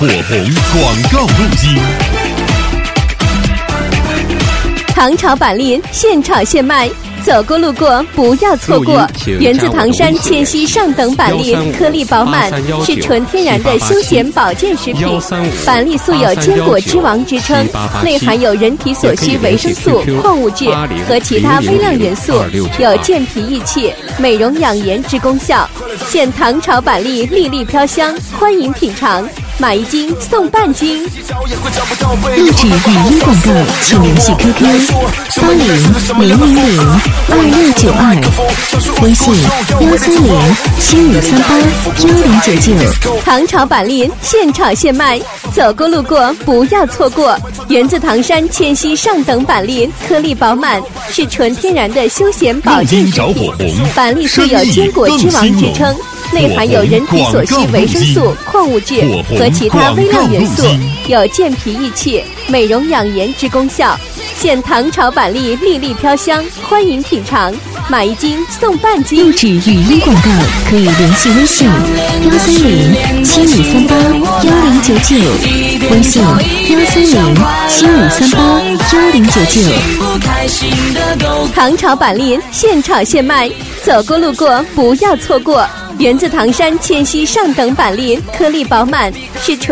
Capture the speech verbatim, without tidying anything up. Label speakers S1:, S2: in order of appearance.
S1: 火红广告路径。
S2: 糖炒板栗现炒现卖，走过路过不要错过。源自唐山千溪上等板栗，颗粒饱满，是纯天然的休闲保健食品。板栗素有坚果之王之称，内含有人体所需维生素、矿物质和其他微量元素，有健脾益气、美容养颜之功效。现糖炒板栗粒粒飘香，欢迎品尝。买一斤送半斤。
S3: 录制语音广告，请联系 Q Q 八零零零零二六九二，微信幺三零七五三八幺零九九。
S2: 糖炒板栗现炒现卖，走过路过不要错过。源自唐山千溪上等板栗，颗粒饱满，是纯天然的休闲保健食品。板栗素有坚果之王之称，内含有人体所需维生素、矿物质和其他微量元素，有健脾益气、美容养颜之功效。现糖炒板栗粒粒飘香，欢迎品尝。买一斤送半斤。
S3: 录制语音广告可以联系微信幺三零七五三八幺零九九，微信幺三零七五三八幺零九九。
S2: 糖炒板栗现炒现卖，走过路过不要错过。源自唐山千溪上等板栗，颗粒饱满，是纯